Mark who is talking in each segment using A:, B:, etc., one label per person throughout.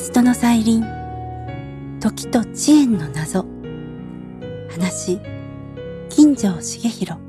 A: ストの再臨、時と遅延の謎。話、金城茂弘。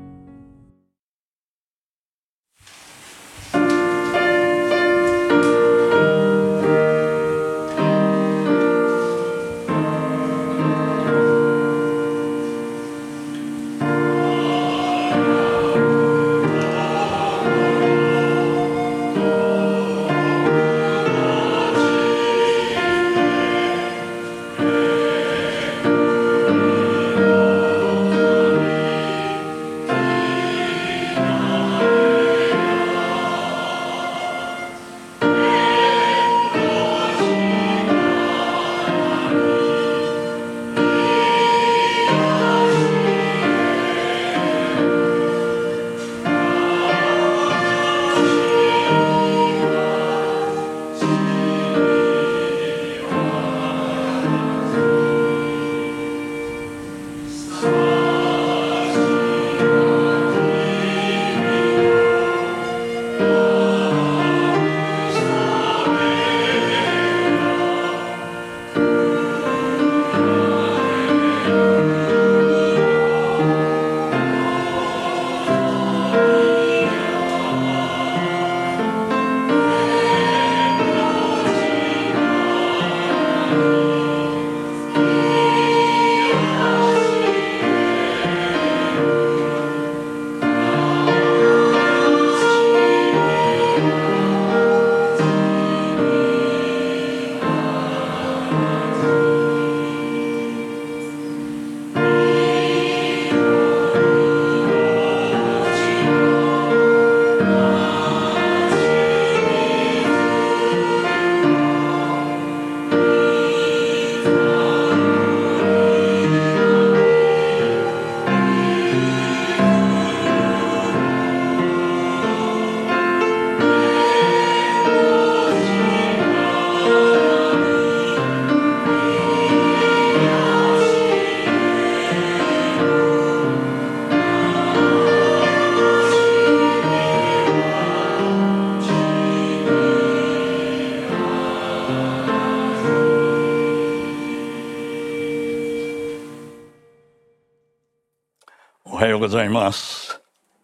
B: おはようございます。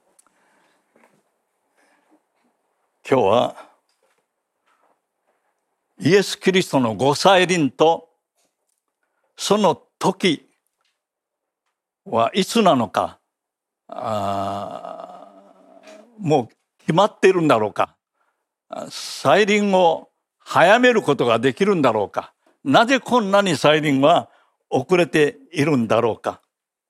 B: 今日はイエス・キリストのご再臨とその時はいつなのか、もう決まっているんだろうか、再臨を早めることができるんだろうか、なぜこんなに再臨は遅れているんだろうか。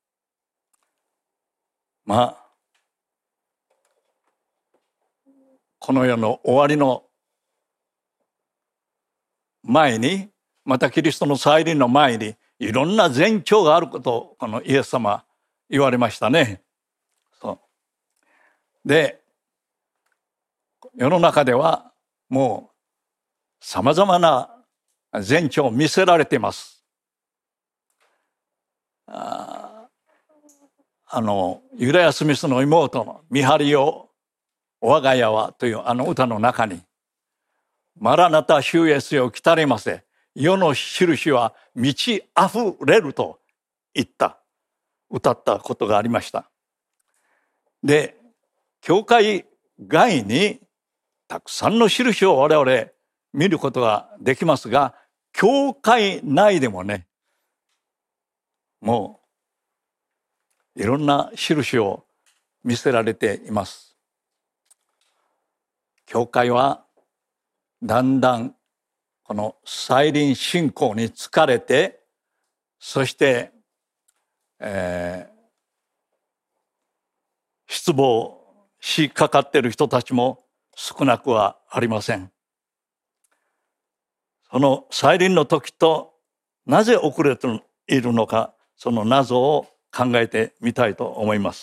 B: この世の終わりの前に、またキリストの再臨の前にいろんな前兆があることをこのイエス様言われましたね。で、世の中ではもうさまざまな前兆を見せられています。ユダヤ・スミスの妹の見張りを我が家はという歌の中に、マラナタ主イエスよ来たれませ、世の印は満ち溢れると歌ったことがありました。で、教会外にたくさんの印を我々見ることができますが、教会内でもね、もういろんな印を見せられています。教会はだんだんこの再臨信仰に疲れて、そして、失望しかかっている人たちも少なくはありません。その再臨の時となぜ遅れているのか、その謎を考えてみたいと思います。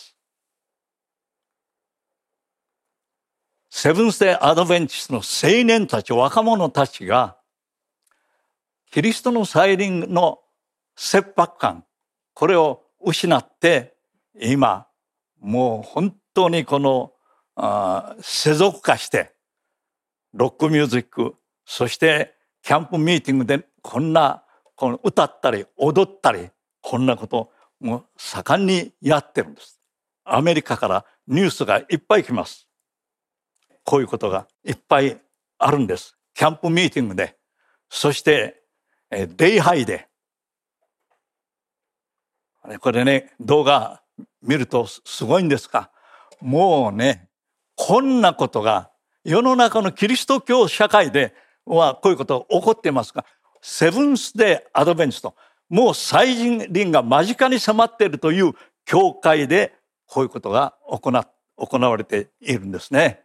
B: セブンスデーアドベンチストの青年たち、若者たちがキリストの再臨の切迫感、これを失って今もう本当にこの世俗化して、ロックミュージック、そしてキャンプミーティングでこの歌ったり踊ったり、こんなことも盛んにやってるんです。アメリカからニュースがいっぱい来ます。こういうことがいっぱいあるんです。キャンプミーティングで、そして礼拝で。これね、動画見るとすごいんですが、もうね、こんなことが世の中のキリスト教社会ではこういうことが起こっていますが、セブンスデーアドベンチスト、もう再臨が間近に迫っているという教会でこういうことが行われているんですね。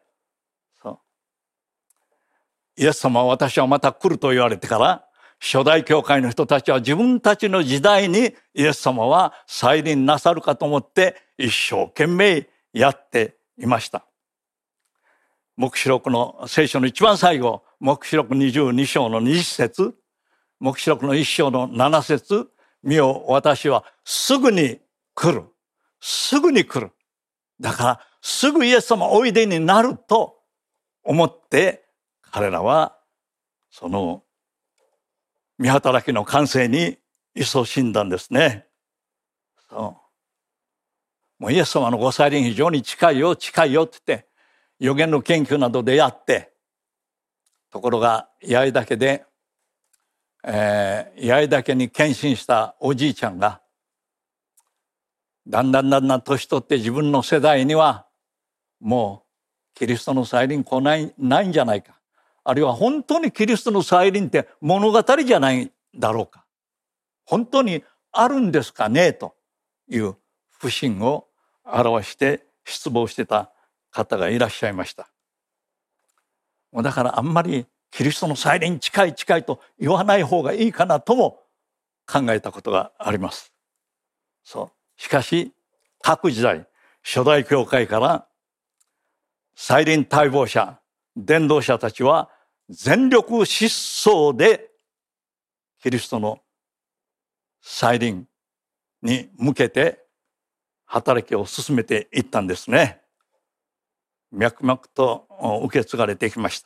B: イエス様は私はまた来ると言われてから、初代教会の人たちは自分たちの時代にイエス様は再臨なさるかと思って一生懸命やっていました。黙示録の聖書の一番最後、黙示録22章の20節、黙示録の1章の7節、見よ私はすぐに来る。すぐに来る。だからすぐイエス様おいでになると思って彼らはその御働きの完成に勤しんだんですね。もうイエス様のご再臨非常に近いよ近いよって言って預言の研究などでやって、ところが八重岳で、八重岳に献身したおじいちゃんがだんだん年取って自分の世代にはもうキリストの再臨来ないんじゃないか、あるいは本当にキリストの再臨って物語じゃないだろうか、本当にあるんですかねという不信を表して失望してた方がいらっしゃいました。だからあんまりキリストの再臨近い近いと言わない方がいいかなとも考えたことがあります。しかし各時代、初代教会から再臨待望者、伝道者たちは全力疾走でキリストの再臨に向けて働きを進めていったんですね。脈々と受け継がれてきました。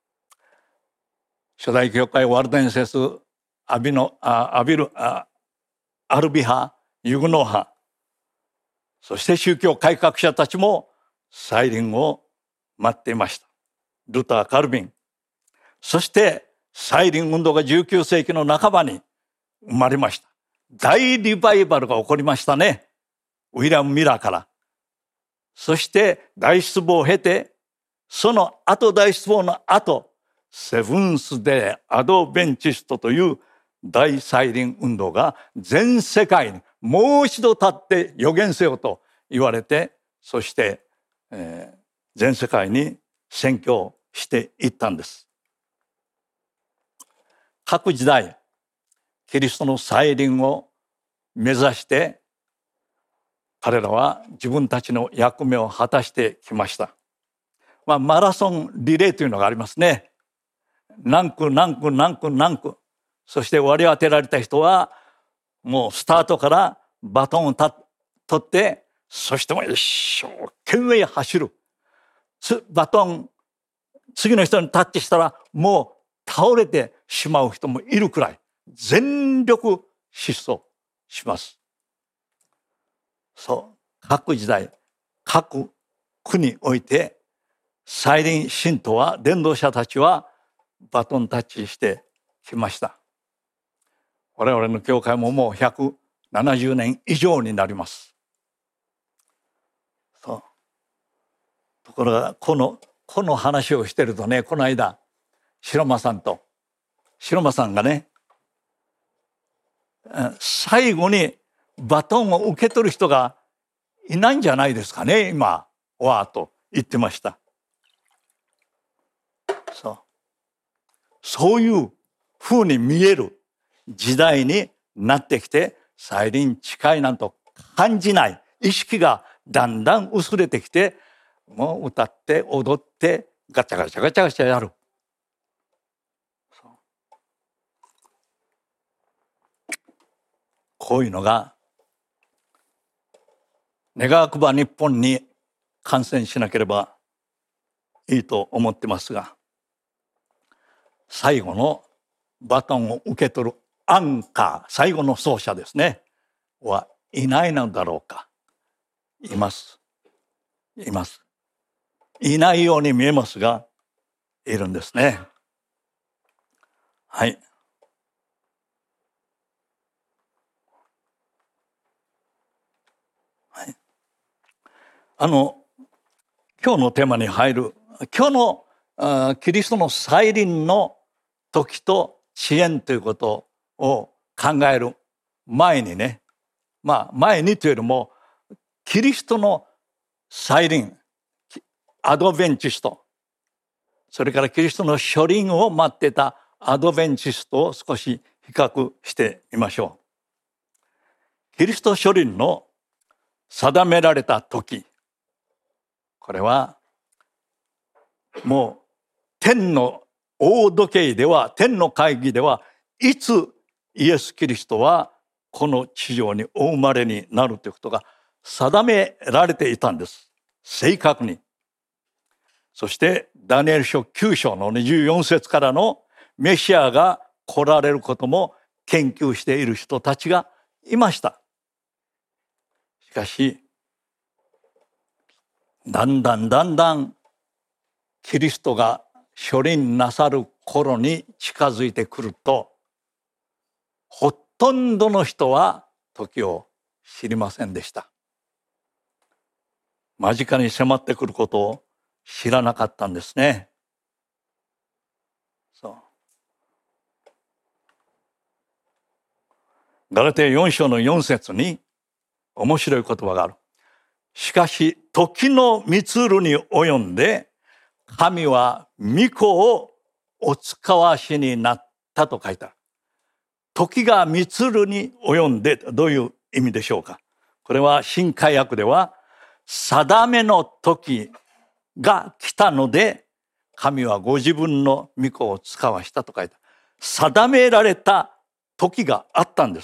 B: 初代教会ワルデンセス、アルビ派、ユグノ派、そして宗教改革者たちも再臨を待っていました。ルター、カルビン、そして再臨運動が19世紀の半ばに生まれました。大リバイバルが起こりましたね。ウィリアム・ミラーから。そして大失望を経て、その後大失望の後、セブンスデーアドベンチストという大再臨運動が全世界にもう一度立って予言せよと言われて、そして、全世界に宣教していったんです。各時代、キリストの再臨を目指して彼らは自分たちの役目を果たしてきました。マラソンリレーというのがありますね。何区、そして割り当てられた人はもうスタートからバトンを取って、そしても一生懸命走る。バトン次の人にタッチしたらもう倒れてしまう人もいるくらい全力疾走します。各時代、各区において再臨信徒は、伝道者たちはバトンタッチしてきました。我々の教会ももう170年以上になります。ところがこの話をしてるとね、この間白間さんがね、最後にバトンを受け取る人がいないんじゃないですかね今はと言ってました。そういうふうに見える時代になってきて、再臨近いなんと感じない意識がだんだん薄れてきて、もう歌って踊ってガチャガチャやる。こういうのが願わくば日本に感染しなければいいと思ってますが、最後のバトンを受け取るアンカー、最後の走者ですね、はいないのだろうか。います。います。いないように見えますが、いるんですね。はい。はい、今日のテーマに入る、今日のキリストの再臨の時と遅延ということを考える前にね、前にというよりも、キリストの再臨、アドベンチスト、それからキリストの初臨を待っていたアドベンチストを少し比較してみましょう。キリスト初臨の定められた時、これはもう天の大時計では、天の会議では、いつイエス・キリストはこの地上にお生まれになるということが定められていたんです。正確に。そしてダニエル書9章の24節からのメシアが来られることも研究している人たちがいました。しかし、だんだんキリストが初臨なさる頃に近づいてくると、ほとんどの人は時を知りませんでした。間近に迫ってくることを知らなかったんですね。ガラテヤ4章の4節に面白い言葉がある。しかし時の満つるに及んで神は御子をお使わしになったと書いてある。時が満つるに及んで、どういう意味でしょうか。これは新海訳では、定めの時が来たので神はご自分の御子を使わしたと書いてある。定められた時があったんです。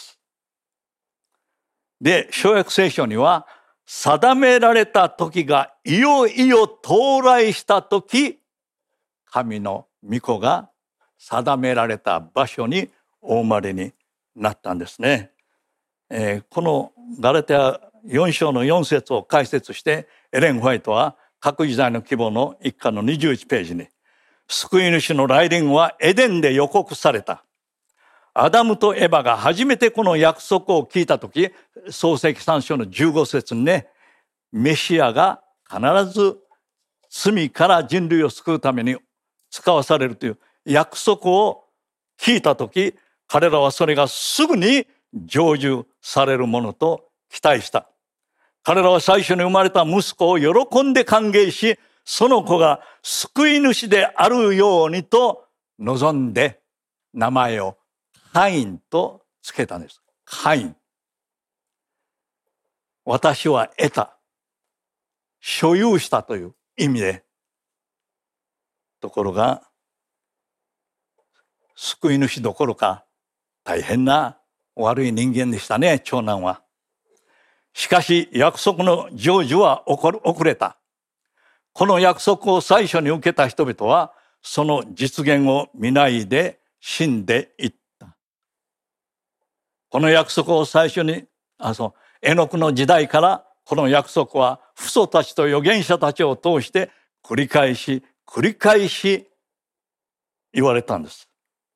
B: で、新約聖書には、定められた時がいよいよ到来した時、神の御子が定められた場所にお生まれになったんですね。このガラテヤ4章の4節を解説してエレン・ホワイトは各時代の規模の一家の21ページに、救い主の来臨はエデンで予告された。アダムとエバが初めてこの約束を聞いたとき、創世記3章の15節にね、メシアが必ず罪から人類を救うために使わされるという約束を聞いたとき、彼らはそれがすぐに成就されるものと期待した。彼らは最初に生まれた息子を喜んで歓迎し、その子が救い主であるようにと望んで名前をカインとつけたんです。カイン。私は得た。所有したという意味で。ところが、救い主どころか大変な悪い人間でしたね、長男は。しかし約束の成就は遅れた。この約束を最初に受けた人々はその実現を見ないで死んでいった。この約束を最初に、エノクの時代からこの約束は父祖たちと預言者たちを通して繰り返し言われたんです。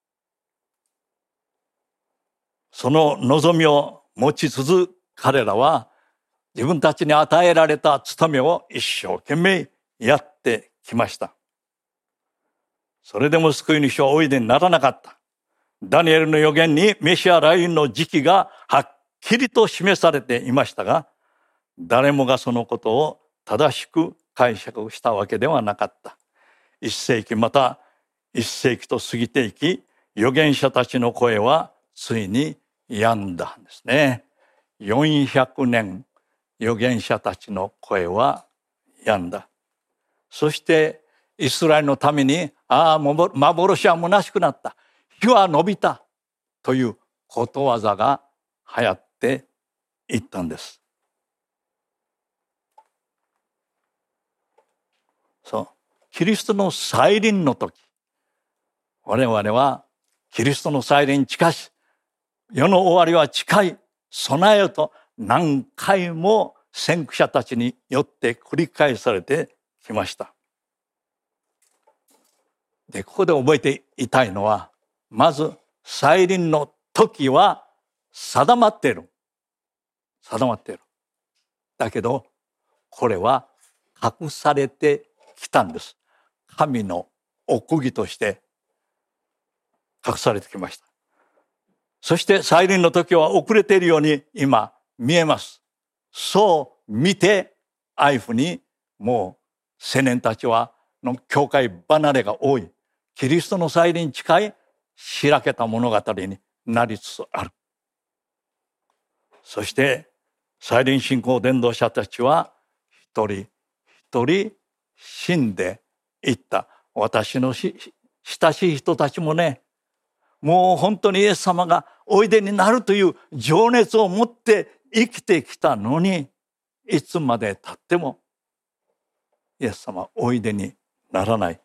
B: その望みを持ちつつ彼らは自分たちに与えられた務めを一生懸命やってきました。それでも救い主はおいでにならなかった。ダニエルの預言にメシア来臨の時期がはっきりと示されていましたが、誰もがそのことを正しく解釈したわけではなかった。1世紀また1世紀と過ぎていき、預言者たちの声はついに止んだんですね。400年預言者たちの声は止んだ。そしてイスラエルのために、幻は虚しくなった。日は伸びたということわざが流行っていったんです。そう。キリストの再臨の時、我々はキリストの再臨近し、世の終わりは近い、備えよと何回も先駆者たちによって繰り返されてきました。で、ここで覚えていたいのは、まず再臨の時は定まっている。定まっている。だけど、これは隠されてきたんです。神の奥義として隠されてきました。そして再臨の時は遅れているように今見えます。そう見て、ああいうふうにもう青年たちはの教会離れが多い。キリストの再臨に近い開けた物語になりつつある。そして再臨信仰伝道者たちは一人一人死んでいった。私の親しい人たちもね、もう本当にイエス様がおいでになるという情熱を持って生きてきたのに、いつまで経ってもイエス様おいでにならない。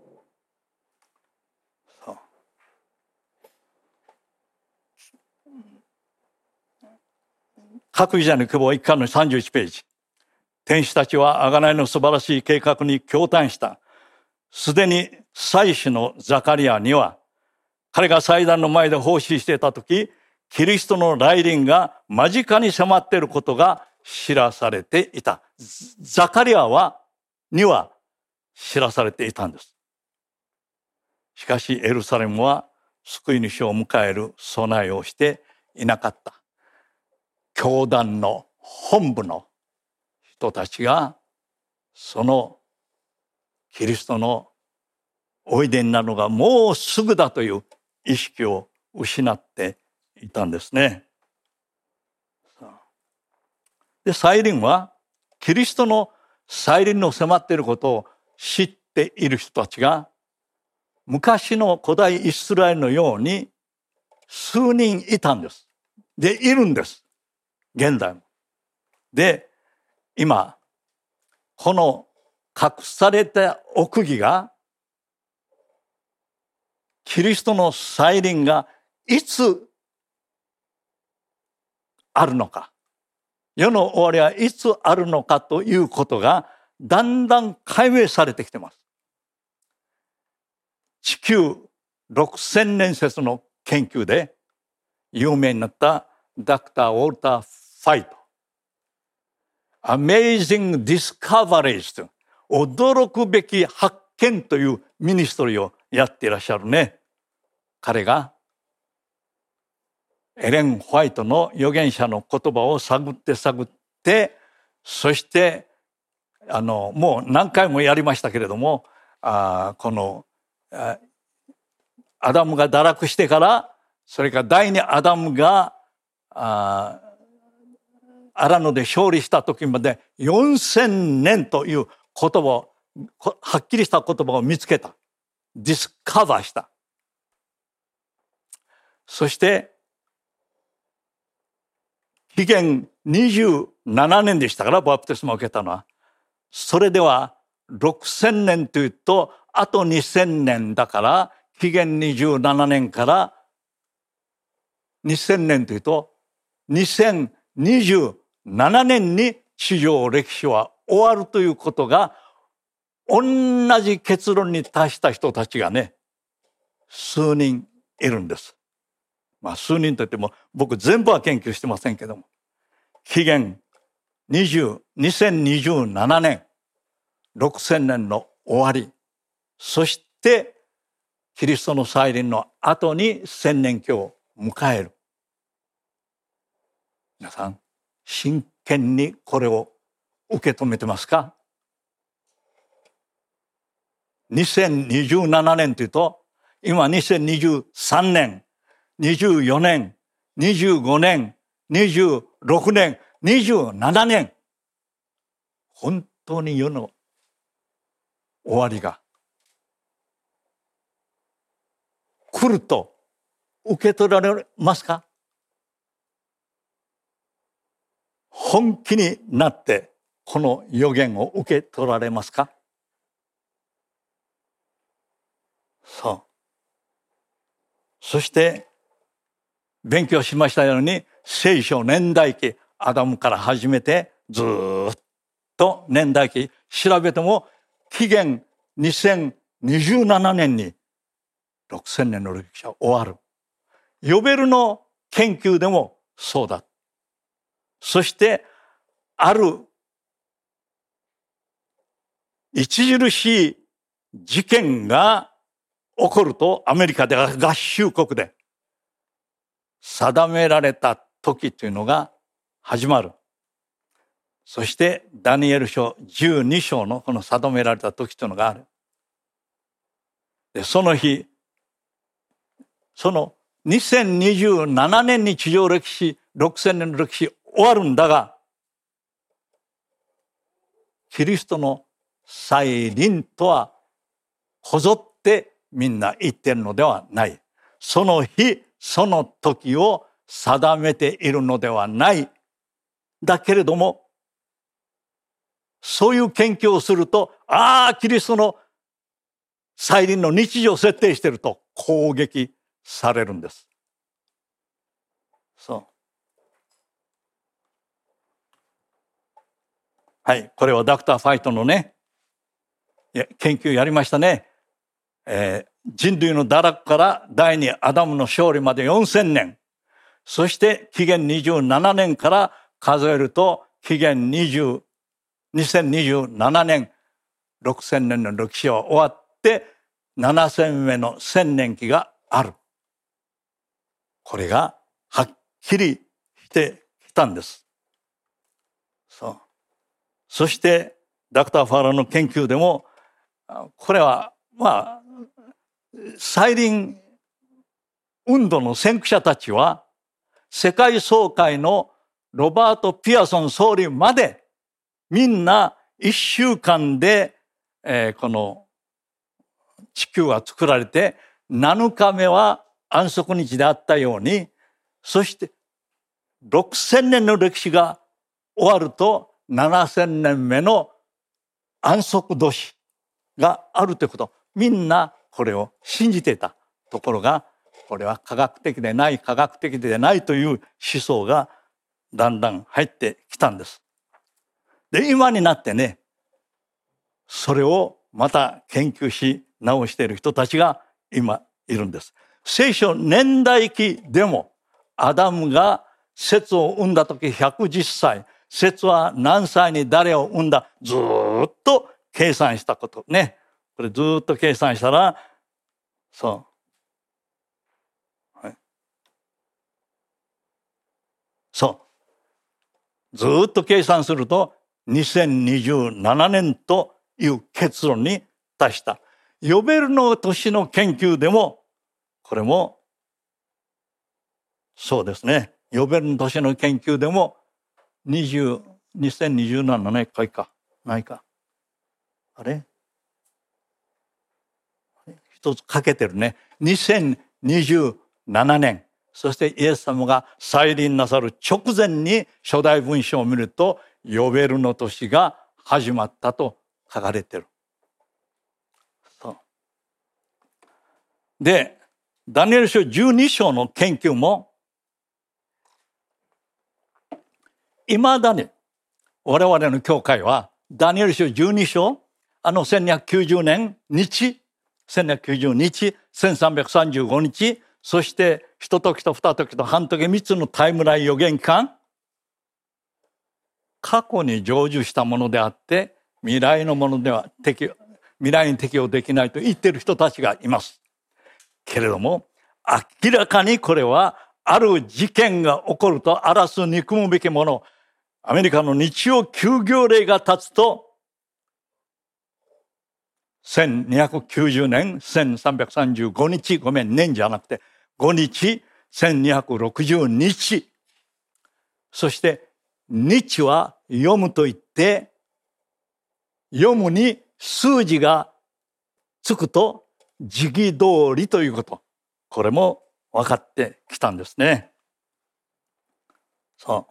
B: 各社の久保1巻の31ページ。天使たちは贖いの素晴らしい計画に驚嘆した。すでに祭司のザカリアには、彼が祭壇の前で奉仕していたとき、キリストの来臨が間近に迫っていることが知らされていた。ザカリアには知らされていたんです。しかしエルサレムは救い主を迎える備えをしていなかった。教団の本部の人たちがそのキリストのおいでになるのがもうすぐだという意識を失っていたんですね。で、再臨はキリストの再臨の迫っていることを知っている人たちが昔の古代イスラエルのように数人いたんです。で、いるんです。現代も。で、今、この隠された奥義が、キリストの再臨がいつあるのか、世の終わりはいつあるのかということがだんだん解明されてきています。地球6000年説の研究で有名になったダクター・ウォルター・ファイト。Amazing Discoveries と驚くべき発見というミニストリーをやっていらっしゃるね。彼がエレン・ホワイトの預言者の言葉を探って、そしてもう何回もやりましたけれども、このアダムが堕落してから、それから第二アダムが荒野で勝利した時まで4000年という言葉を、はっきりした言葉を見つけた。ディスカバーした。そして紀元27年でしたから、バプテスマを受けたのは。それでは6000年というとあと2000年だから、紀元27年から2000年というと2027年に地上歴史は終わるということが、同じ結論に達した人たちがね、数人いるんです。数人といっても僕全部は研究してませんけども、紀元2027年6000年の終わり、そしてキリストの再臨の後に1000年教を迎える。皆さん真剣にこれを受け止めてますか？2027年というと、今2023年、24年、25年、26年、27年。本当に世の終わりが来ると受け取られますか？本気になってこの予言を受け取られますか？ そして勉強しましたように、聖書年代記、アダムから始めてずっと年代記調べても、紀元2027年に6000年の歴史は終わる。ヨベルの研究でもそうだ。そしてある著しい事件が起こると、アメリカで合衆国で定められた時というのが始まる。そしてダニエル書12章のこの定められた時というのがある。で、その日、その2027年に地上歴史、6000年の歴史終わるんだが、キリストの再臨とはこぞってみんな言ってるのではない。その日、その時を定めているのではない。だけれども、そういう研究をすると、キリストの再臨の日時を設定していると攻撃されるんです。そう。はい、これはドクター・ファイトのね、研究やりましたね。人類の堕落から第二アダムの勝利まで4000年。そして紀元27年から数えると紀元2027年6000年の歴史は終わって7000目の千年期がある。これがはっきりしてきたんです。そう。そしてドクター・ファラーの研究でも、これは再臨運動の先駆者たちは世界総会のロバート・ピアソン総理までみんな1週間で、この地球が作られて7日目は安息日であったように、そして6000年の歴史が終わると7000年目の安息年があるということ、みんなこれを信じていたところが、これは科学的でない、科学的でないという思想がだんだん入ってきたんです。で、今になってね、それをまた研究し直している人たちが今いるんです。聖書年代記でも、アダムがセツを産んだ時110歳、セツは何歳に誰を産んだ、ずっと計算したことね。これずっと計算したら、そう。はい、そう。ずっと計算すると、2027年という結論に達した。ヨベルの年の研究でも、これも、そうですね。ヨベルの年の研究でも、2027年かいか、ないか。あれ一つかけてるね。2027年。そしてイエス様が再臨なさる直前に初代文書を見ると、ヨベルの年が始まったと書かれてる。そう。で、ダニエル書12章の研究も、未だに我々の教会はダニエル書12章、1290年日、1290日、1335日、そして一時と二時と半時3つのタイムライン予言期間、過去に成就したものであって未来のものでは未来に適用できないと言っている人たちがいます。けれども明らかにこれはある事件が起こると荒らす憎むべきもの、アメリカの日曜休業令が立つと1290年1335日、ごめん、年じゃなくて5日、1260日。そして日は読むと言って、読むに数字がつくと時期通りということ。これも分かってきたんですね。そう。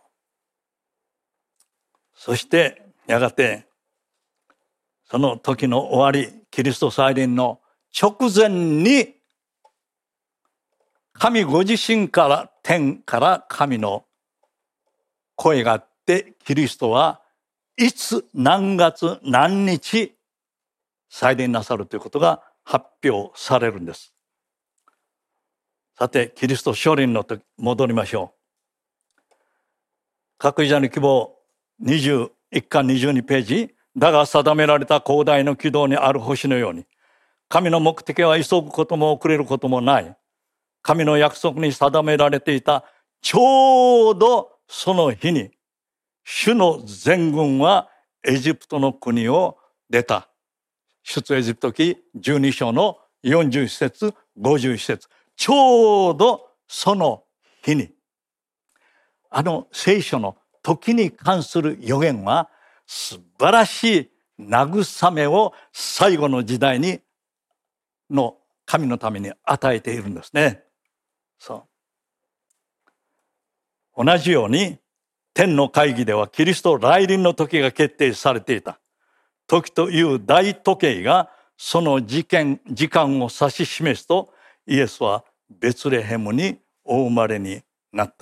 B: そしてやがてその時の終わり、キリスト再臨の直前に神ご自身から天から神の声があって、キリストはいつ何月何日再臨なさるということが発表されるんです。さて、キリスト降臨の時戻りましょう。各自の希望21巻22ページ。だが定められた広大の軌道にある星のように、神の目的は急ぐことも遅れることもない。神の約束に定められていたちょうどその日に、主の全軍はエジプトの国を出た。出エジプト記12章の41節51節。ちょうどその日に。聖書の時に関する予言は素晴らしい慰めを最後の時代の神のために与えているんですね。そう。同じように天の会議ではキリスト来臨の時が決定されていた。時という大時計がその時間を指し示すと、イエスはベツレヘムにお生まれになった。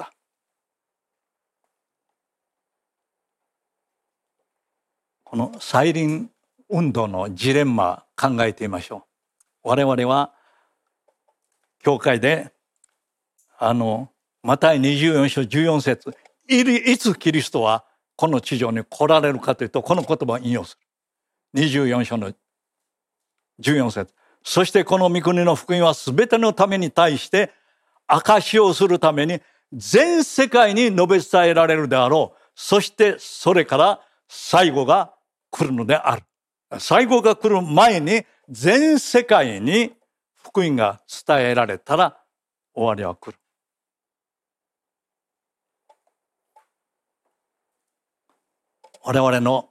B: この再臨運動のジレンマ考えてみましょう。我々は教会でマタイ24章14節、いつキリストはこの地上に来られるかというと、この言葉を引用する。24章の14節。そしてこの御国の福音は全てのために対して証しをするために全世界に述べ伝えられるであろう。そしてそれから最後が来るのである。最後が来る前に全世界に福音が伝えられたら終わりは来る。我々の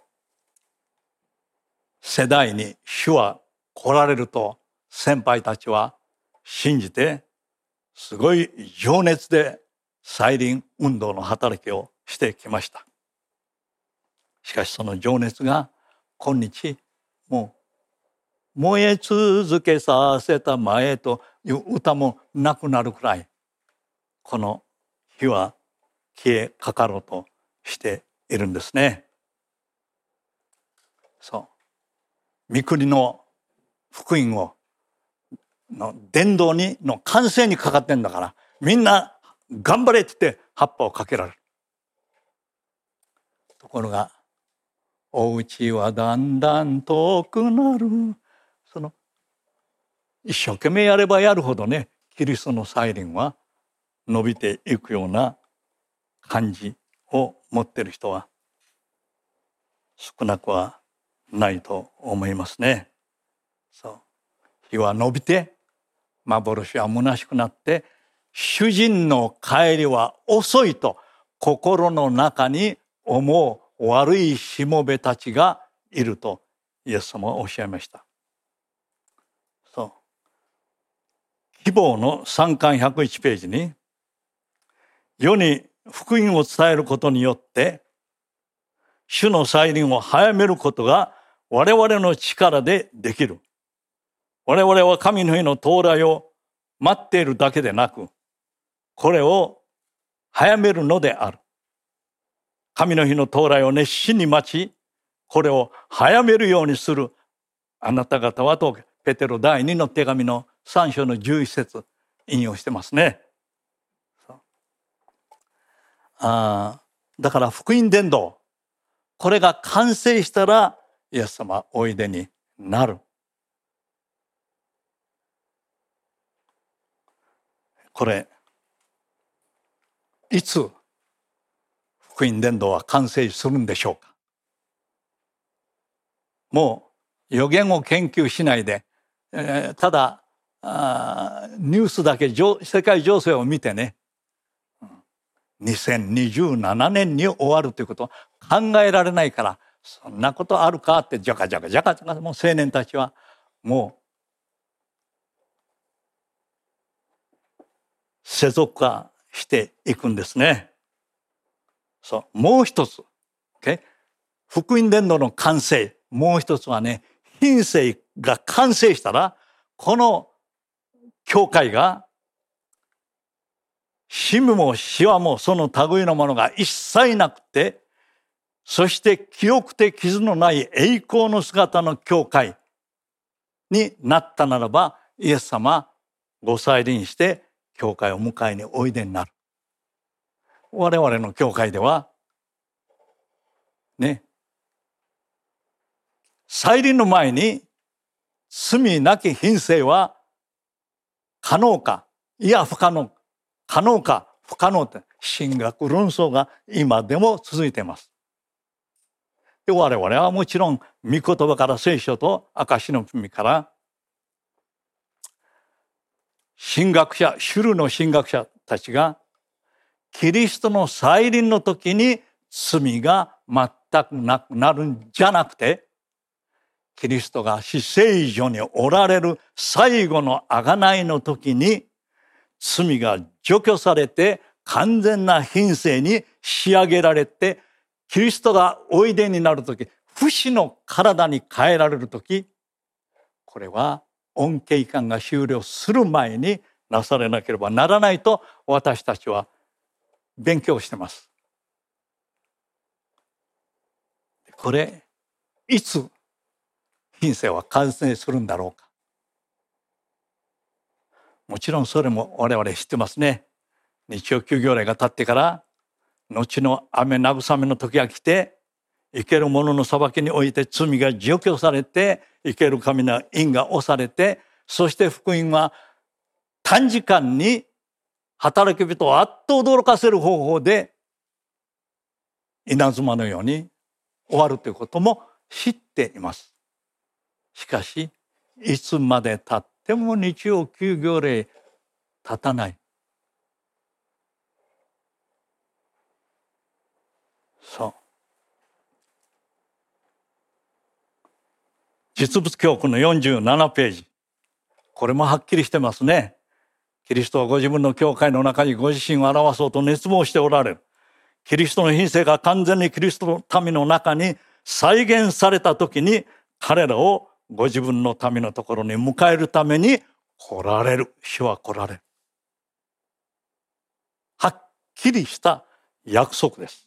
B: 世代に主は来られると先輩たちは信じて、すごい情熱で再臨運動の働きをしてきました。しかしその情熱が今日もう燃え続けさせたまえという歌もなくなるくらい、この火は消えかかろうとしているんですね。そう。御国の福音の伝道の完成にかかってんだから、みんな頑張れって言って葉っぱをかけられる。ところが、お家はだんだん遠くなる。一生懸命やればやるほどね、キリストの再臨は伸びていくような感じを持っている人は少なくはないと思いますね。そう。日は伸びて、幻は虚しくなって、主人の帰りは遅いと心の中に思う悪いしもべたちがいるとイエス様はおっしゃいました。そう。希望の3巻101ページに、世に福音を伝えることによって主の再臨を早めることが我々の力でできる。我々は神の日の到来を待っているだけでなく、これを早めるのである。神の日の到来を熱心に待ち、これを早めるようにするあなた方はとペテロ第2の手紙の3章の11節引用してますね。だから福音伝道、これが完成したらイエス様おいでになる。これいつ福音伝道は完成するんでしょうか。もう予言を研究しないで、ただニュースだけ世界情勢を見てね、2027年に終わるということは考えられないから、そんなことあるかってジャカジャカジャカジャカ、もう青年たちはもう世俗化していくんですね。そう、もう一つ、福音伝道の完成、もう一つはね、品性が完成したら、この教会が死も死はもその類のものが一切なくて、そして清くて傷のない栄光の姿の教会になったならば、イエス様ご再臨して教会を迎えにおいでになる。我々の教会ではね、再臨の前に罪なき品性は可能か、いや不可能、可能か不可能って神学論争が今でも続いています。で、我々はもちろん御言葉から聖書と証の文から神学者、主流の神学者たちがキリストの再臨の時に罪が全くなくなるんじゃなくて、キリストが死聖所におられる最後の贖いの時に罪が除去されて完全な品性に仕上げられて、キリストがおいでになる時、不死の体に変えられる時、これは恩恵感が終了する前になされなければならないと私たちは勉強しています。これいつ品性は完成するんだろうか。もちろんそれも我々知ってますね。日曜休業令が経ってから後の雨慰めの時が来て、生ける者の裁きにおいて罪が除去されて、生ける神の印が押されて、そして福音は短時間に働き人をあっと驚かせる方法で稲妻のように終わるということも知っています。しかしいつまで経っても日曜休業令立たない。そう。実物教訓の47ページ。これもはっきりしてますね。キリストはご自分の教会の中にご自身を表そうと熱望しておられる。キリストの品性が完全にキリストの民の中に再現された時に、彼らをご自分の民のところに迎えるために来られる。主は来られる。はっきりした約束です。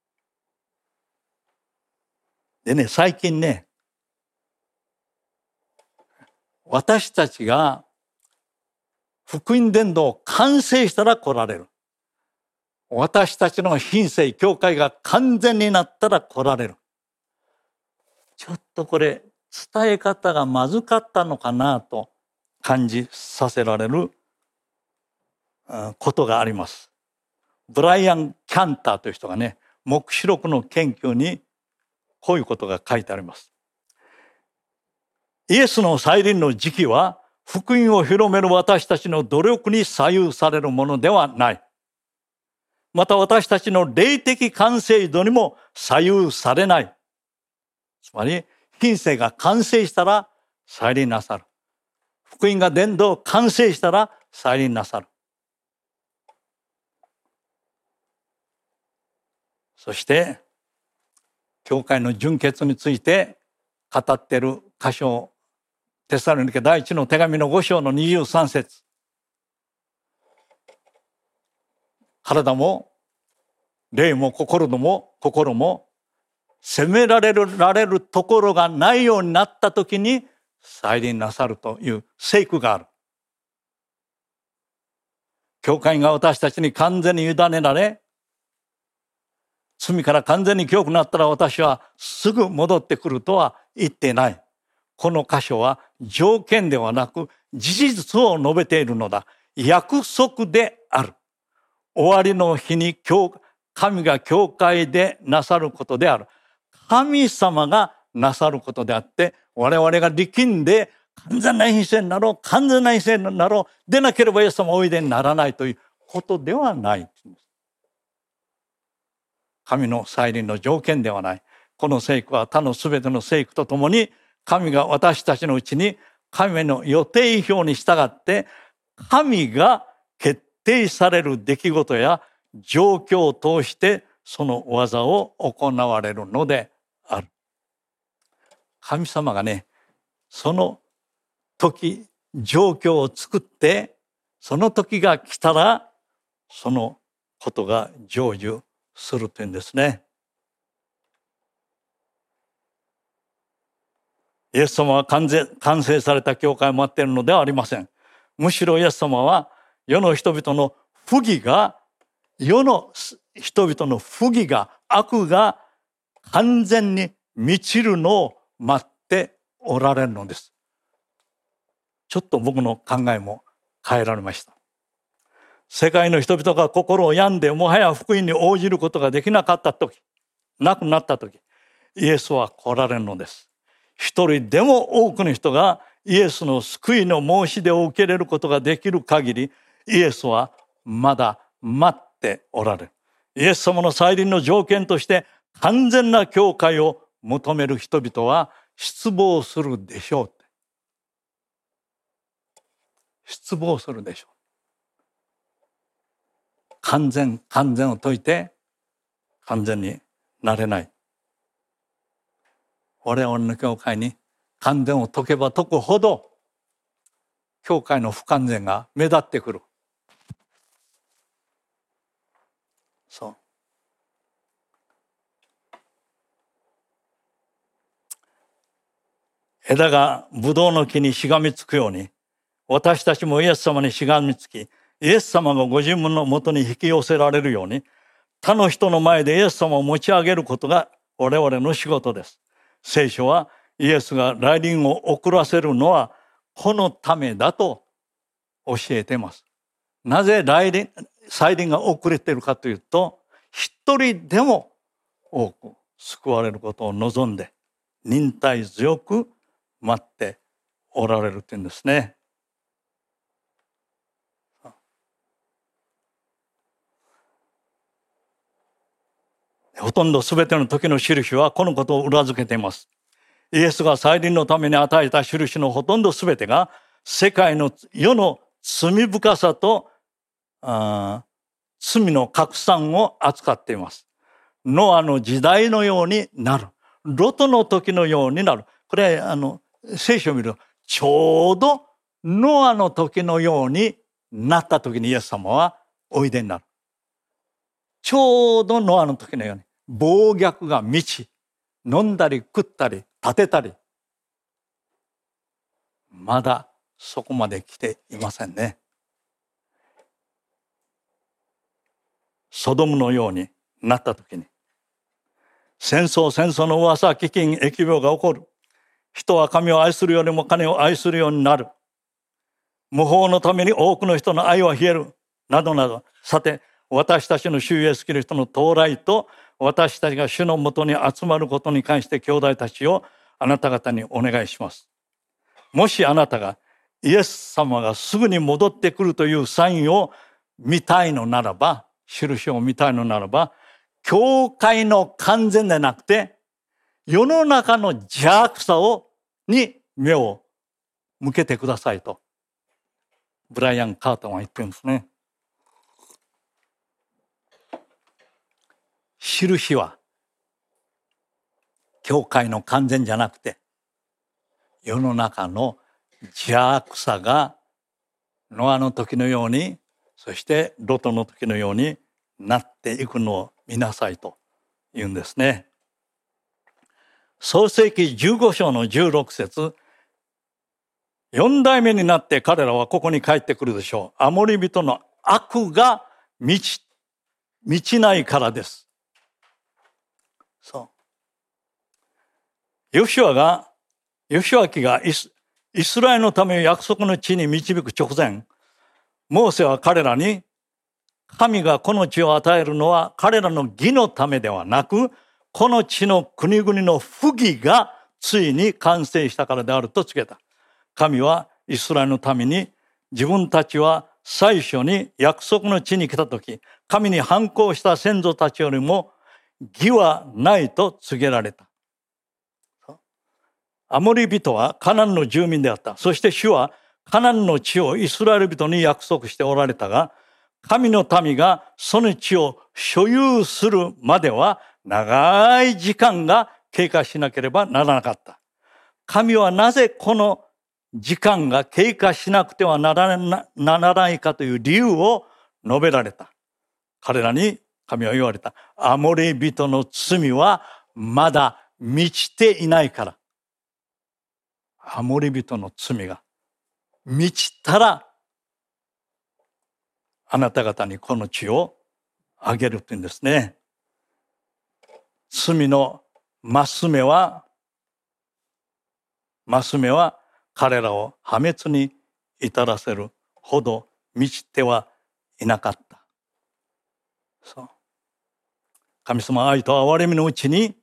B: でね、最近ね、私たちが福音伝道を完成したら来られる。私たちの品性、教会が完全になったら来られる。ちょっとこれ伝え方がまずかったのかなと感じさせられることがあります。ブライアン・キャンターという人がね、黙示録の研究にこういうことが書いてあります。イエスの再臨の時期は福音を広める私たちの努力に左右されるものではない。また私たちの霊的完成度にも左右されない。つまり品性が完成したら再臨なさる。福音が伝道完成したら再臨なさる。そして教会の純潔について語っている箇所、テサロニケ第一の手紙の5章の23節。体も霊も心も責められるところがないようになったときに再臨なさるという聖句がある。教会が私たちに完全に委ねられ、罪から完全に清くなったら私はすぐ戻ってくるとは言ってない。この箇所は条件ではなく事実を述べているのだ。約束である。終わりの日に神が教会でなさることである。神様がなさることであって、我々が力んで完全な品性になろう。でなければイエス様おいでにならないということではない。神の再臨の条件ではない。この聖句は他のすべての聖句とともに、神が私たちのうちに神の予定表に従って神が決定される出来事や状況を通してその技を行われるのである。神様がね、その時状況を作って、その時が来たらそのことが成就するというんですね。イエス様は完成された教会を待っているのではありません。むしろイエス様は世の人々の不義が、悪が完全に満ちるのを待っておられるのです。ちょっと僕の考えも変えられました。世界の人々が心を病んでもはや福音に応じることができなくなった時、イエスは来られるのです。一人でも多くの人がイエスの救いの申し出を受け入れることができる限り、イエスはまだ待っておられる。イエス様の再臨の条件として完全な教会を求める人々は失望するでしょう。失望するでしょう。完全を解いて完全になれない。我々の教会に完全を解けば解くほど教会の不完全が目立ってくる。そう。枝がブドウの木にしがみつくように、私たちもイエス様にしがみつき、イエス様がご自分のもとに引き寄せられるように、他の人の前でイエス様を持ち上げることが我々の仕事です。聖書はイエスが来臨を遅らせるのはこのためだと教えています。なぜ再臨が遅れているかというと、一人でも多く救われることを望んで忍耐強く待っておられるというんですね。ほとんど全ての時の印はこのことを裏付けています。イエスが再臨のために与えた印のほとんど全てが世の罪深さと罪の拡散を扱っています。ノアの時代のようになる。ロトの時のようになる。これ聖書を見るとちょうどノアの時のようになった時にイエス様はおいでになる。ちょうどノアの時のように暴虐が満ち、飲んだり食ったり立てたり、まだそこまで来ていませんね。ソドムのようになった時に、戦争の噂、飢饉、疫病が起こる。人は神を愛するよりも金を愛するようになる。無法のために多くの人の愛は冷える。などなど。さて、私たちの主イエスキリストの到来と私たちが主のもとに集まることに関して兄弟たちをあなた方にお願いします。もしあなたがイエス様がすぐに戻ってくるというサインを見たいのならば、印を見たいのならば、教会の完全でなくて世の中の邪悪さに目を向けてくださいとブライアン・カートンは言ってるんですね。印は教会の完全じゃなくて世の中の邪悪さがノアの時のように、そしてロトの時のようになっていくのを見なさいと言うんですね。創世記15章の16節、4代目になって彼らはここに帰ってくるでしょう。アモリ人の悪が満ちないからです。そう。ヨシュア記がイスラエルのために約束の地に導く直前、モーセは彼らに、神がこの地を与えるのは彼らの義のためではなく、この地の国々の不義がついに完成したからであると告げた。神はイスラエルのために、自分たちは最初に約束の地に来たとき、神に反抗した先祖たちよりも義はないと告げられた。アモリ人はカナンの住民であった。そして主はカナンの地をイスラエル人に約束しておられたが、神の民がその地を所有するまでは長い時間が経過しなければならなかった。神はなぜこの時間が経過しなくてはならないかという理由を述べられた。 彼らに神は言われた。アモレ人の罪はまだ満ちていないから。アモレ人の罪が満ちたら、あなた方にこの地をあげるというんですね。罪のマス目は彼らを破滅に至らせるほど満ちてはいなかった。そう。神様は愛と憐れみのうちに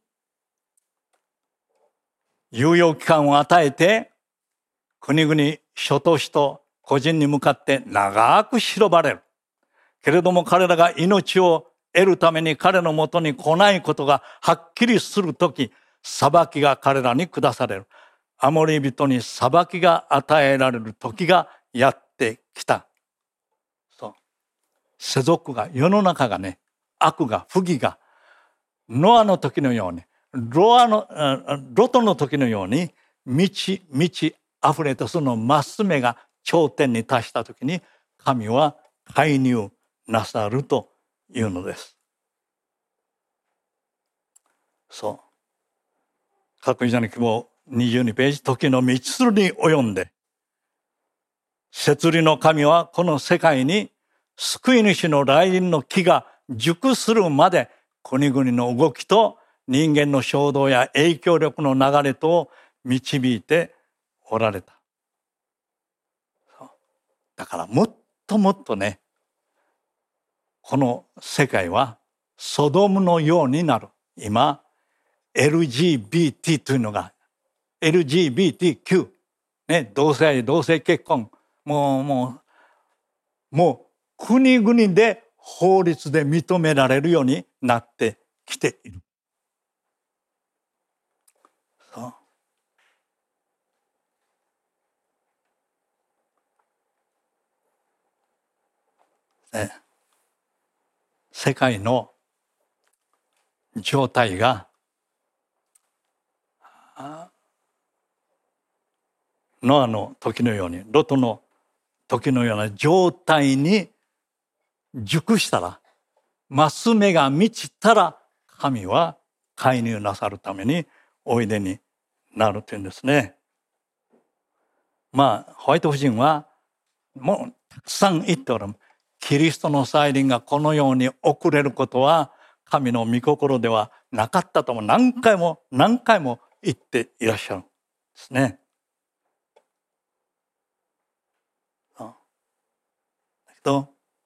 B: 猶予期間を与えて、国々、諸都市と個人に向かって長く広ばれる。けれども彼らが命を得るために彼のもとに来ないことがはっきりするとき、裁きが彼らに下される。アモリ人に裁きが与えられる時がやってきた。そう。世俗が、世の中がね、悪が、不義が、ノアの時のように、ロトの時のように、満ち溢れたそのマス目が頂点に達した時に、神は介入なさるというのです。そう。各人の希望22ページ、時の道するに及んで、摂理の神はこの世界に救い主の来臨の木が熟するまで国々の動きと人間の衝動や影響力の流れとを導いておられた。だからもっともっとね、この世界はソドムのようになる。今、LGBT というのが、LGBTQ、ね、同性結婚、もう国々で法律で認められるようになってきている。そう。ね、世界の状態がノアの時のように、ロトの時のような状態に熟したら、マス目が満ちたら、神は介入なさるためにおいでになるというんですね。まあ、ホワイト夫人はもうたくさん言っておる。キリストの再臨がこのように遅れることは神の御心ではなかったとも何回も言っていらっしゃるんですね。だけど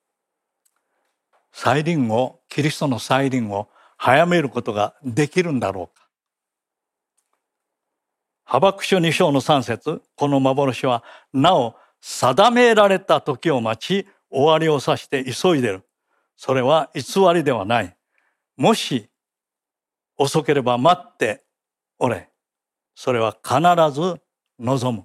B: キリストの再臨を早めることができるんだろうか。ハバク書2章の3節、この幻はなお定められた時を待ち、終わりを指して急いでいる。それは偽りではない。もし遅ければ待っておれ。それは必ず望む。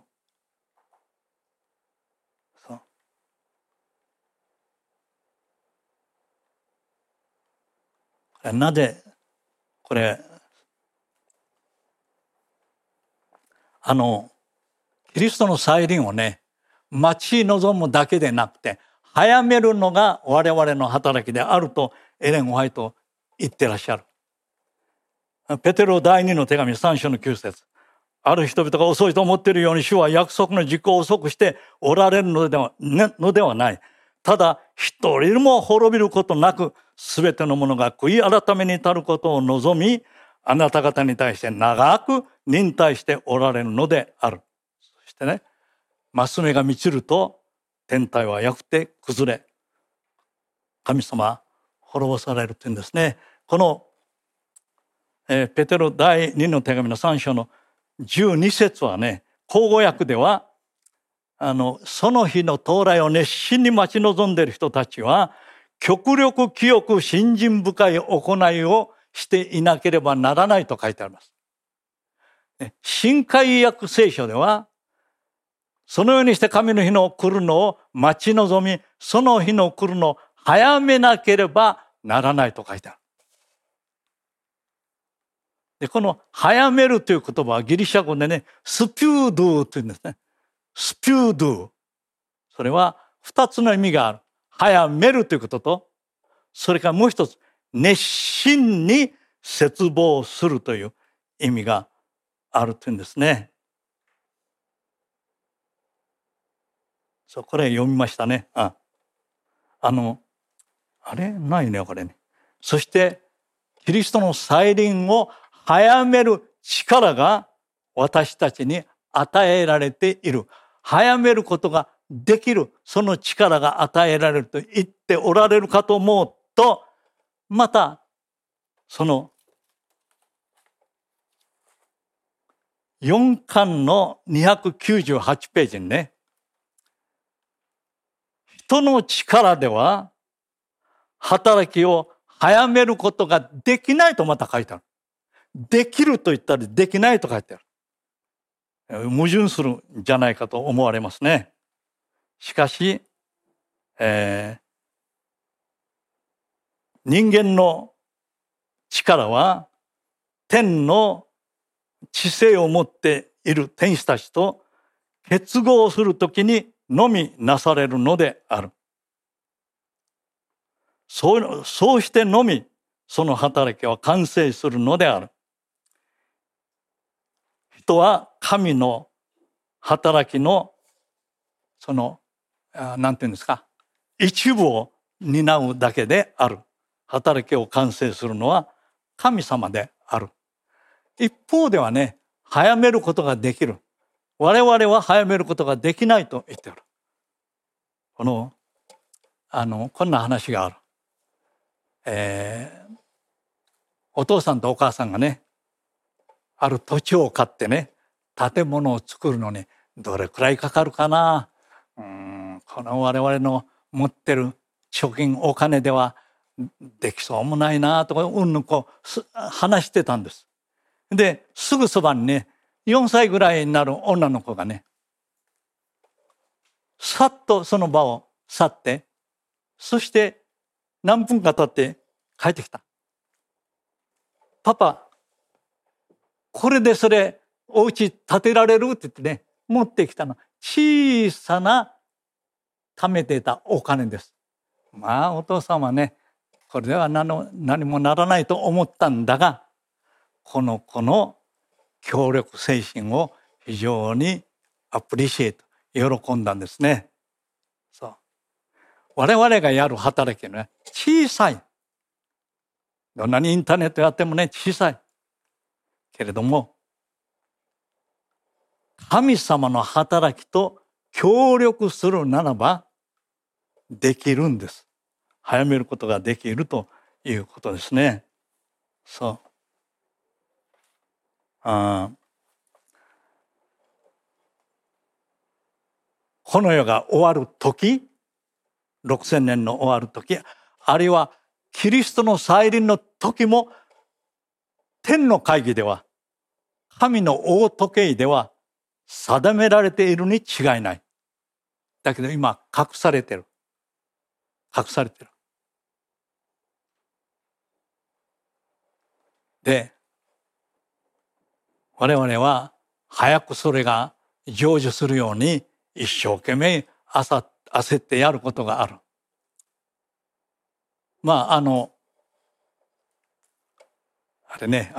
B: なぜこれキリストの再臨をね、待ち望むだけでなくて早めるのが我々の働きであるとエレン・ホワイト言ってらっしゃる。ペテロ第2の手紙3章の9節、ある人々が遅いと思っているように主は約束の実行を遅くしておられるのではない。ただ一人も滅びることなく、すべてのものが悔い改めに至ることを望み、あなた方に対して長く忍耐しておられるのである。そしてね、マス目が満ちると天体は焼くて崩れ、神様滅ぼされるというんですね。この、ペテロ第2の手紙の3章の12節はね、口語訳ではその日の到来を熱心に待ち望んでいる人たちは極力清く信心深い行いをしていなければならないと書いてあります。新海訳聖書ではそのようにして神の日の来るのを待ち望み、その日の来るのを早めなければならないと書いてある。で、この早めるという言葉はギリシャ語でね、スピュードゥというんですね。スピュードゥ。それは2つの意味がある。早めるということと、 それからもう一つ、熱心に切望するという意味があるというんですね。そう、これ読みましたね。あれないね、これね。そして、キリストの再臨を早める力が私たちに与えられている。早めることができる、その力が与えられると言っておられるかと思うと、また、その4巻の298ページにね、人の力では働きを早めることができないとまた書いてある。できると言ったりできないと書いてある。矛盾するんじゃないかと思われますね。しかし、人間の力は天の知性を持っている天使たちと結合するときにのみなされるのである。そうしてのみその働きは完成するのである。人は神の働きのなんていうんですか、一部を担うだけである。働きを完成するのは神様である。一方ではね、早めることができる。我々は早めることができないと言っている。こんな話がある。お父さんとお母さんがね、ある土地を買ってね、建物を作るのにどれくらいかかるかな。この我々の持ってる貯金お金ではできそうもないなとか話してたんです。で、すぐそばにね、4歳ぐらいになる女の子がね、さっとその場を去って、そして何分か経って帰ってきた。パパ、これでお家建てられるって言ってね、持ってきたの。小さな貯めていたお金です。まあお父さんはね、これでは何もならないと思ったんだが、この子の協力精神を非常にアプリシエイト、喜んだんですね。そう。我々がやる働きは小さい。どんなにインターネットやってもね、小さい。けれども、神様の働きと協力するならば、できるんです。早めることができるということですね。そう。この世が終わる時、6000年の終わる時、あるいはキリストの再臨の時も、天の会議では、神の大時計では定められているに違いない。だけど今隠されてる。隠されてる。で、我々は早くそれが成就するように一生懸命焦ってやることがある。まああれね、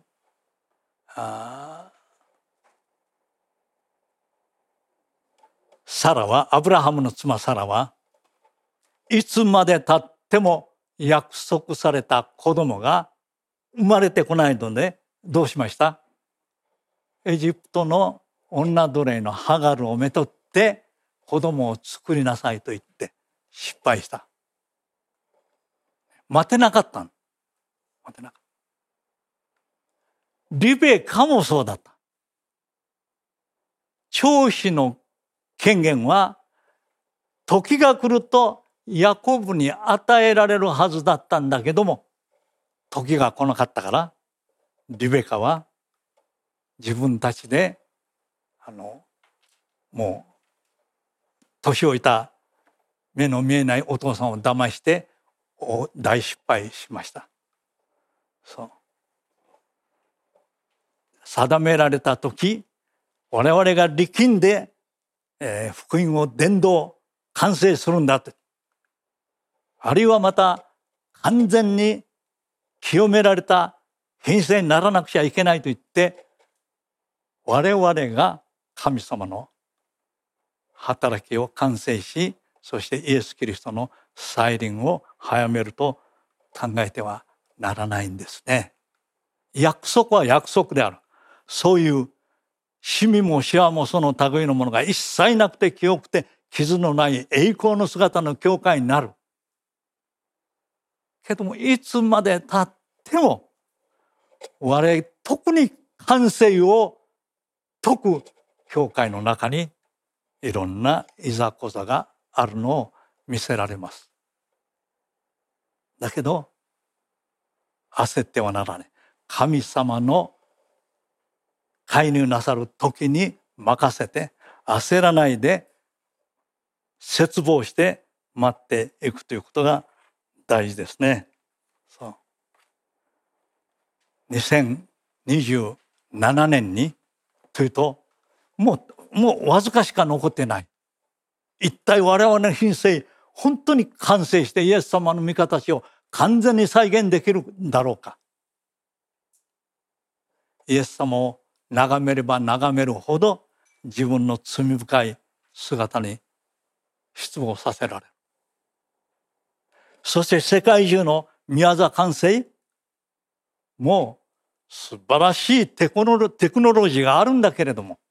B: アブラハムの妻サラはいつまで経っても約束された子供が生まれてこないのでどうしました？エジプトの女奴隷のハガルをめとって子供を作りなさいと言って失敗した。待てなかった。リベカもそうだった。長子の権限は時が来るとヤコブに与えられるはずだったんだけども、時が来なかったからリベカは自分たちでもう年老いた目の見えないお父さんを騙して大失敗しました。そう。定められた時、我々が力んで、福音を伝道完成するんだと。あるいはまた完全に清められた品性にならなくちゃいけないと言って、我々が神様の働きを完成し、そしてイエス・キリストの再臨を早めると考えてはならないんですね。約束は約束である。そういうシミもシワもその類のものが一切なくて清くて傷のない栄光の姿の教会になる。けどもいつまで経っても特に完成を説く教会の中にいろんないざこざがあるのを見せられます。だけど焦ってはならない。神様の介入なさる時に任せて焦らないで切望して待っていくということが大事ですね。そう。2027年にというともうわずかしか残ってない。一体我々の品性本当に完成してイエス様の御形を完全に再現できるんだろうか。イエス様を眺めれば眺めるほど自分の罪深い姿に失望させられる。そして世界中の宮座完成も素晴らしいテクノロジーがあるんだけれども、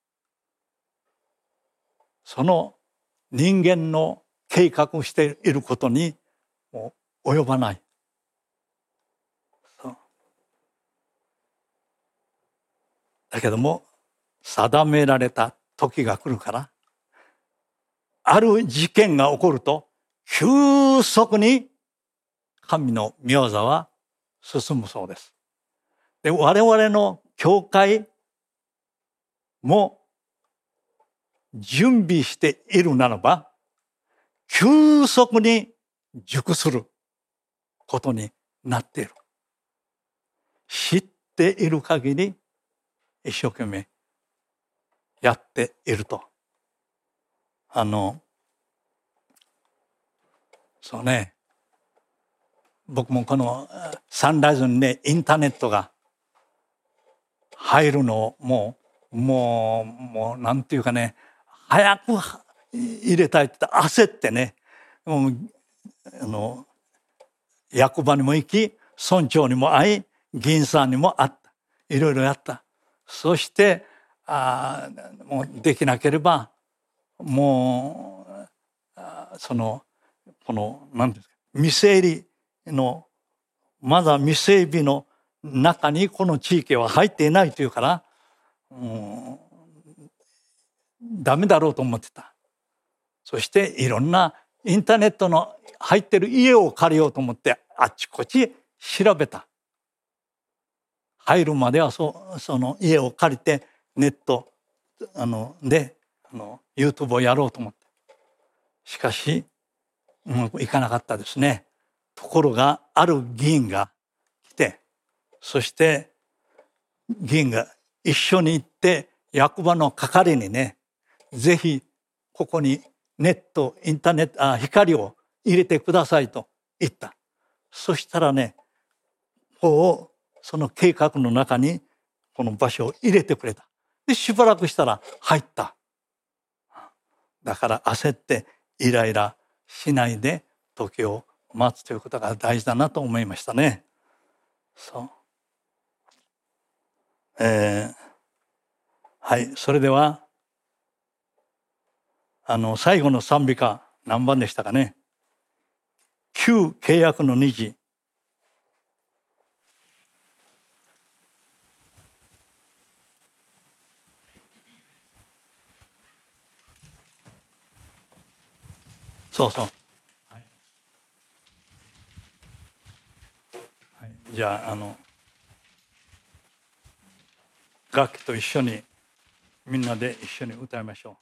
B: その人間の計画をしていることにもう及ばない。だけども定められた時が来るから、ある事件が起こると急速に神の御業は進むそうです。で、我々の教会も準備しているならば急速に熟することになっている。知っている限り一生懸命やっていると。そうね、僕もこのサンライズにね、インターネットが入るのをもうなんていうかね、早く入れたいって焦ってね、もう役場にも行き、村長にも会い、議員さんにも会った、いろいろやった。そしてもうできなければもうこの何ですか、未整理のまだ未整備の中にこの地域は入っていないというから、ダメだろうと思ってた。そしていろんなインターネットの入ってる家を借りようと思ってあちこち調べた。入るまではその家を借りてネットでYouTube をやろうと思って、しかしうまくいかなかったですね。ところがある議員が来て、そして議員が一緒に行って役場の係にね、ぜひここにネットインターネット光を入れてくださいと言った。そしたらね、その計画の中にこの場所を入れてくれた。でしばらくしたら入った。だから焦ってイライラしないで時を待つということが大事だなと思いましたね。そう。はい、それでは最後の賛美歌何番でしたかね。旧契約の虹。そうそう。はいはい、じゃあ楽器と一緒にみんなで一緒に歌いましょう。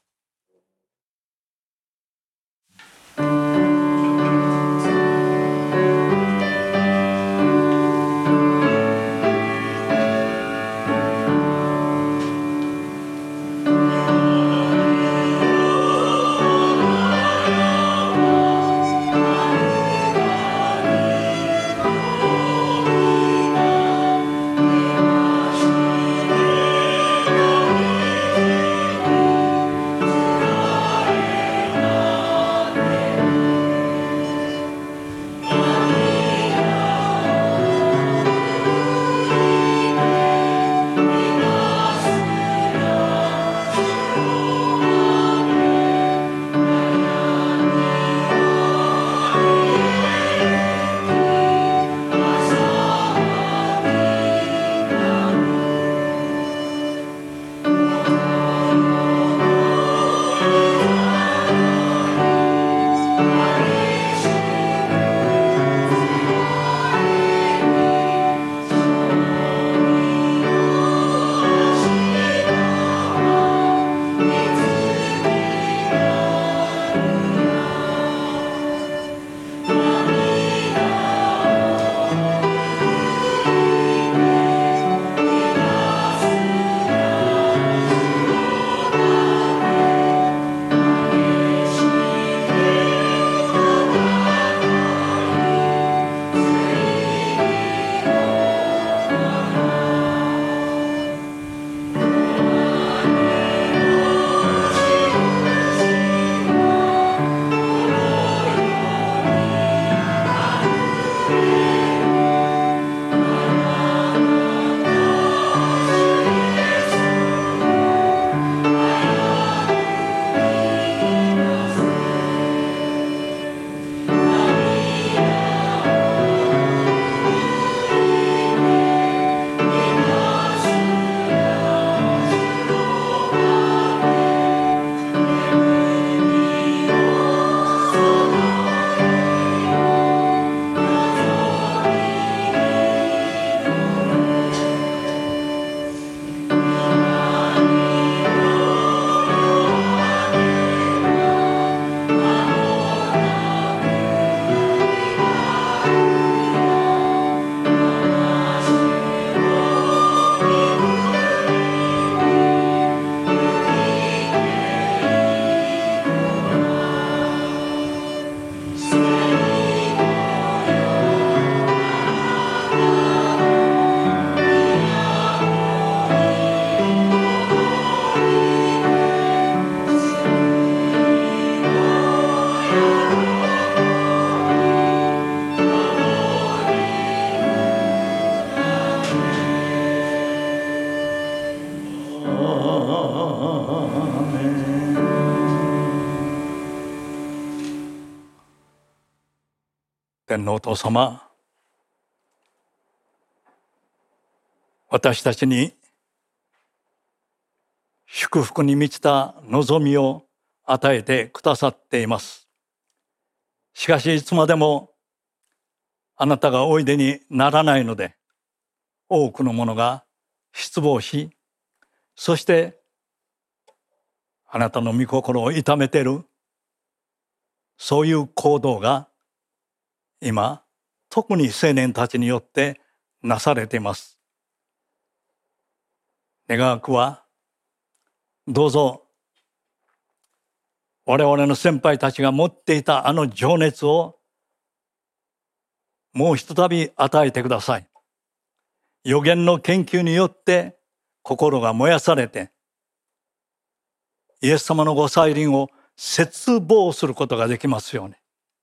B: 天のお父様、私たちに祝福に満ちた望みを与えてくださっています。しかしいつまでもあなたがおいでにならないので、多くのものが失望し、そしてあなたの御心を痛めている、そういう行動が今特に青年たちによってなされています。願わくはどうぞ我々の先輩たちが持っていたあの情熱をもうひとたび与えてください。予言の研究によって心が燃やされて、イエス様のご再臨を切望することができますように。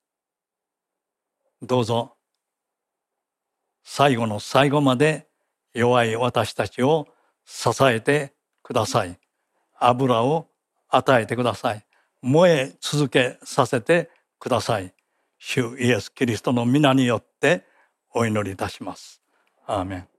B: どうぞ最後の最後まで弱い私たちを支えてください。油を与えてください。燃え続けさせてください。主イエス・キリストの皆によってお祈りいたします。アーメン。